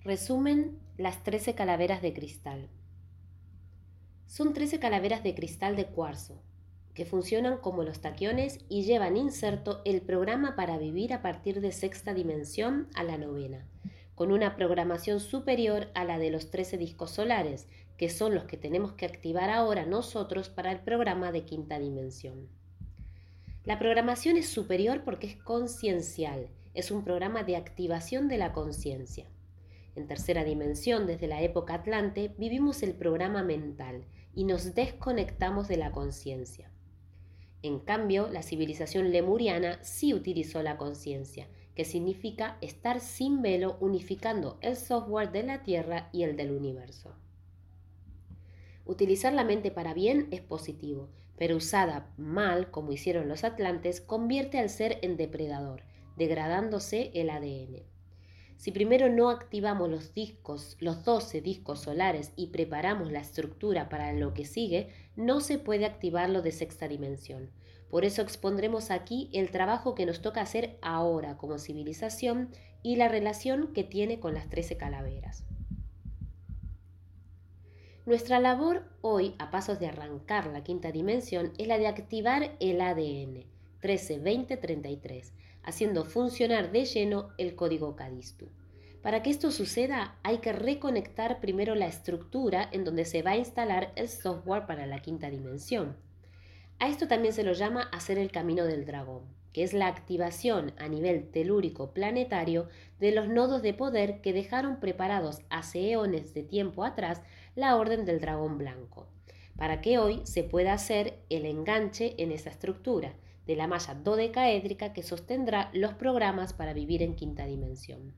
Resumen: las 13 calaveras de cristal. Son 13 calaveras de cristal de cuarzo, que funcionan como los taquiones y llevan inserto el programa para vivir a partir de sexta dimensión a la novena, con una programación superior a la de los 13 discos solares, que son los que tenemos que activar ahora nosotros para el programa de quinta dimensión. La programación es superior porque es conciencial, es un programa de activación de la conciencia. En tercera dimensión, desde la época Atlante, vivimos el programa mental y nos desconectamos de la conciencia. En cambio, la civilización lemuriana sí utilizó la conciencia, que significa estar sin velo, unificando el software de la Tierra y el del universo. Utilizar la mente para bien es positivo, pero usada mal, como hicieron los atlantes, convierte al ser en depredador, degradándose el ADN. Si primero no activamos los 12 discos solares y preparamos la estructura para lo que sigue, no se puede activar lo de sexta dimensión. Por eso expondremos aquí el trabajo que nos toca hacer ahora como civilización y la relación que tiene con las 13 calaveras. Nuestra labor hoy, a pasos de arrancar la quinta dimensión, es la de activar el ADN 13-20-33, haciendo funcionar de lleno el código Cadistu. Para que esto suceda, hay que reconectar primero la estructura en donde se va a instalar el software para la quinta dimensión. A esto también se lo llama hacer el camino del dragón, que es la activación a nivel telúrico planetario de los nodos de poder que dejaron preparados hace eones de tiempo atrás la Orden del Dragón Blanco, para que hoy se pueda hacer el enganche en esa estructura de la malla dodecaédrica que sostendrá los programas para vivir en quinta dimensión.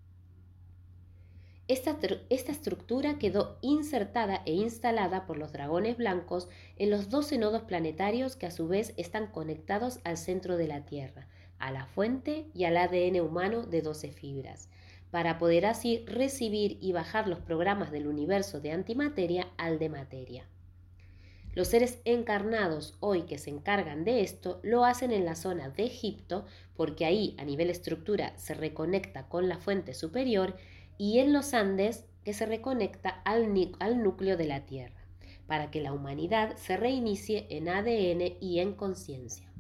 Esta estructura quedó insertada e instalada por los dragones blancos en los 12 nodos planetarios que a su vez están conectados al centro de la Tierra, a la fuente y al ADN humano de 12 fibras, para poder así recibir y bajar los programas del universo de antimateria al de materia. Los seres encarnados hoy que se encargan de esto lo hacen en la zona de Egipto, porque ahí a nivel estructura se reconecta con la fuente superior, y en los Andes, que se reconecta al núcleo de la Tierra, para que la humanidad se reinicie en ADN y en conciencia.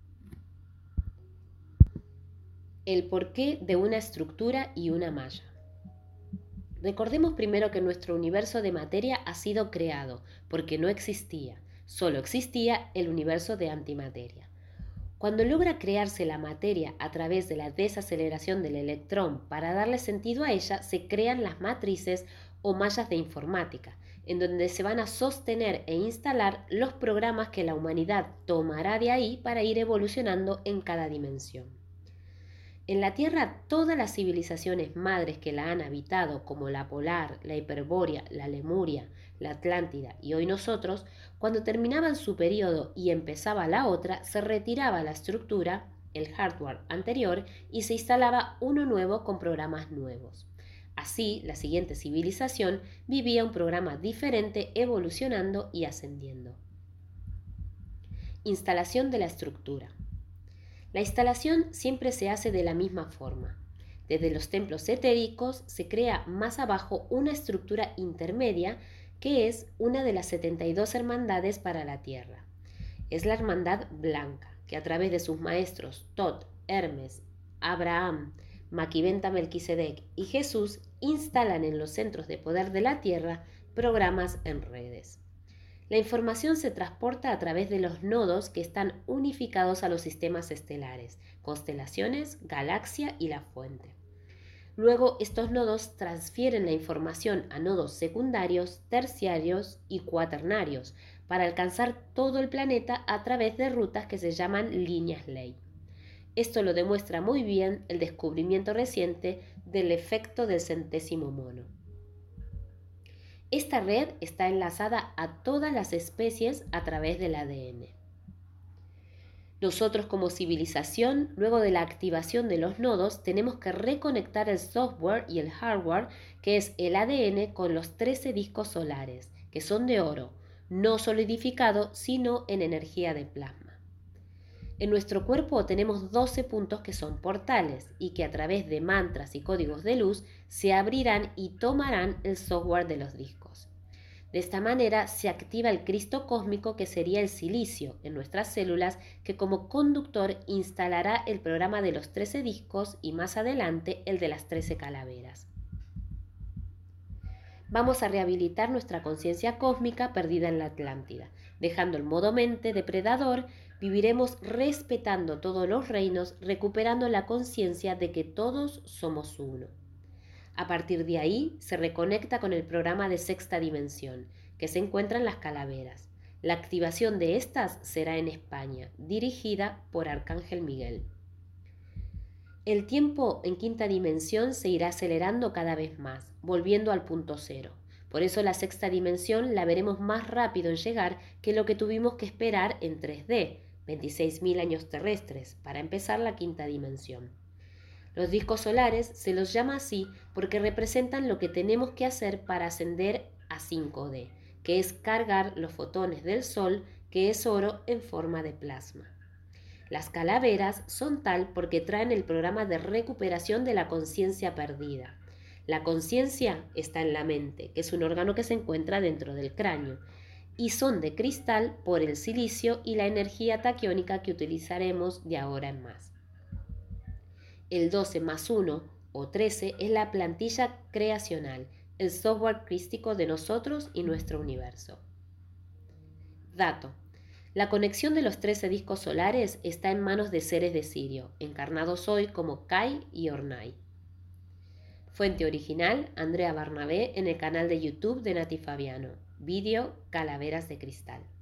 El porqué de una estructura y una malla. Recordemos primero que nuestro universo de materia ha sido creado, porque no existía, solo existía el universo de antimateria. Cuando logra crearse la materia a través de la desaceleración del electrón para darle sentido a ella, se crean las matrices o mallas de informática, en donde se van a sostener e instalar los programas que la humanidad tomará de ahí para ir evolucionando en cada dimensión. En la Tierra, todas las civilizaciones madres que la han habitado, como la polar, la hiperbórea, la lemuria, la atlántida y hoy nosotros, cuando terminaban su periodo y empezaba la otra, se retiraba la estructura, el hardware anterior, y se instalaba uno nuevo con programas nuevos. Así, la siguiente civilización vivía un programa diferente, evolucionando y ascendiendo. Instalación de la estructura. La instalación siempre se hace de la misma forma. Desde los templos etéricos se crea más abajo una estructura intermedia que es una de las 72 hermandades para la tierra. Es la hermandad blanca, que a través de sus maestros Tot, Hermes, Abraham, Maquiventa Melquisedec y Jesús instalan en los centros de poder de la tierra programas en redes. La información se transporta a través de los nodos que están unificados a los sistemas estelares, constelaciones, galaxia y la fuente. Luego, estos nodos transfieren la información a nodos secundarios, terciarios y cuaternarios para alcanzar todo el planeta a través de rutas que se llaman líneas ley. Esto lo demuestra muy bien el descubrimiento reciente del efecto del centésimo mono. Esta red está enlazada a todas las especies a través del ADN. Nosotros como civilización, luego de la activación de los nodos, tenemos que reconectar el software y el hardware, que es el ADN, con los 13 discos solares, que son de oro, no solidificado, sino en energía de plasma. En nuestro cuerpo tenemos 12 puntos que son portales y que a través de mantras y códigos de luz se abrirán y tomarán el software de los discos. De esta manera se activa el Cristo cósmico, que sería el silicio en nuestras células, que como conductor instalará el programa de los 13 discos y más adelante el de las 13 calaveras. Vamos a rehabilitar nuestra conciencia cósmica perdida en la Atlántida. Dejando el modo mente depredador, viviremos respetando todos los reinos, recuperando la conciencia de que todos somos uno. A partir de ahí se reconecta con el programa de sexta dimensión, que se encuentra en las calaveras. La activación de estas será en España, dirigida por Arcángel Miguel. El tiempo en quinta dimensión se irá acelerando cada vez más, volviendo al punto cero. Por eso la sexta dimensión la veremos más rápido en llegar que lo que tuvimos que esperar en 3D, 26.000 años terrestres, para empezar la quinta dimensión. Los discos solares se los llama así porque representan lo que tenemos que hacer para ascender a 5D, que es cargar los fotones del Sol, que es oro en forma de plasma. Las calaveras son tal porque traen el programa de recuperación de la conciencia perdida. La conciencia está en la mente, que es un órgano que se encuentra dentro del cráneo, y son de cristal por el silicio y la energía taquiónica que utilizaremos de ahora en más. El 12 más 1 o 13 es la plantilla creacional, el software crístico de nosotros y nuestro universo. Dato: la conexión de los 13 discos solares está en manos de seres de Sirio, encarnados hoy como Kai y Ornai. Fuente original: Andrea Barnabé en el canal de YouTube de Nati Fabiano. Vídeo: Calaveras de Cristal.